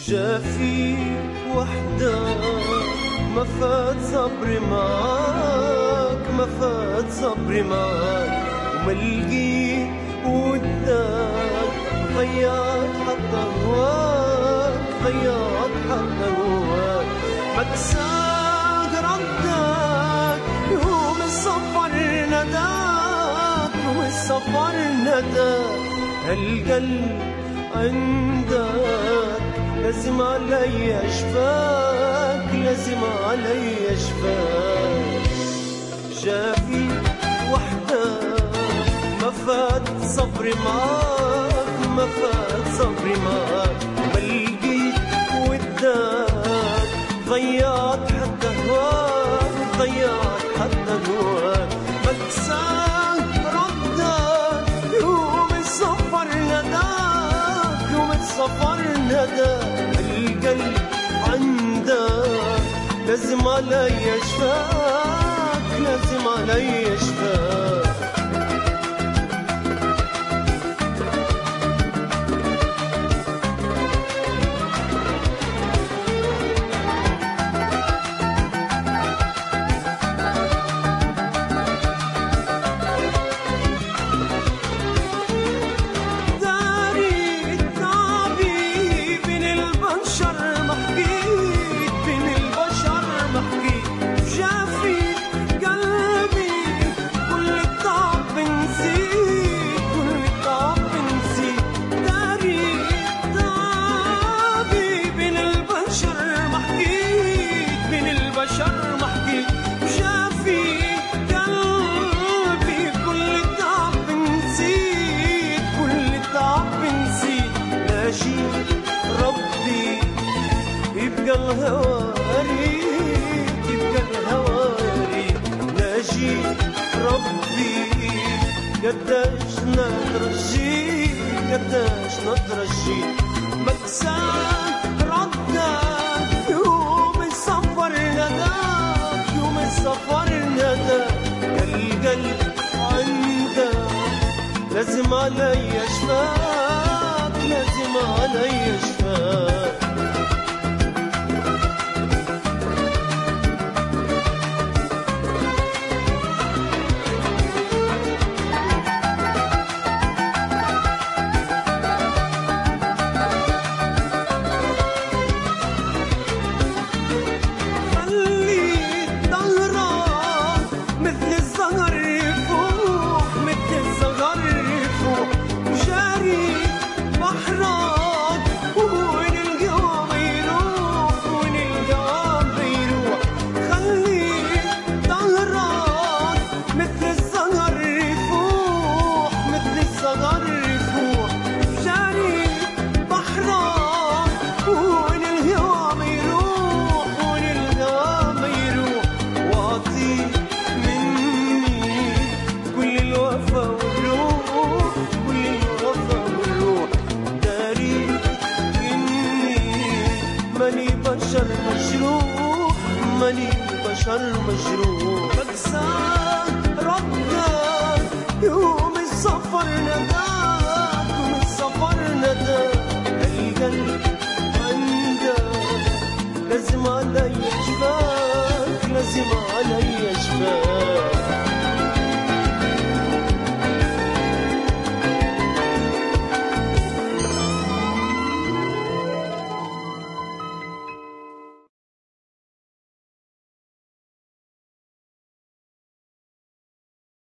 جافي وحدك ما فات صبري معاك، ما فات صبري معاك، وما لقيت ودك، ضيعت حتى هواك، ضيعت حتى هواك، مكساك ردك يوم السفر نداك، يوم السفر نداك، هالقلب عندك لازم علي اشفاك، لازم علي اشفاك. جافي وحدك ما فات صبري معاك، ما فات صبري معاك، وما لقيت ودك، ضيعت حتى هواك، ضيعت حتى هواك، مكساك ردك يوم السفر نداك، يوم السفر نداك، القلب عندك لازم علي اشفاك، لازم علي اشفاك. ربي يبقى الهوى قريب، يبقى الهوى قريب، ناجي ربي قداش نترجيك، قداش نترجيك، مكساك ردك يوم السفر نداك، يوم السفر نداك، القلب عندك لازم علي اشفاك، لازم علي اشفاك. خليت ظهرك مثل الزهر يفوح، مثل الزهر يفوح، جاري بحرك وين القوى بيروح، وين القوى بيروح، خليت ظهرك مثل الزهر يفوح، مثل الزهر يفوح، جاري بحرك وين القوى بيروح، وين القوى بيروح، واعطي مني كل الوفا والروح، كل الوفا والروح، داري إني ماني بشر مجروح، ماني بشر مجروح، مكساك ردك يوم السفر نداك، يوم السفر نداك، القلب عندك لازم علي اشفاك، لازم علي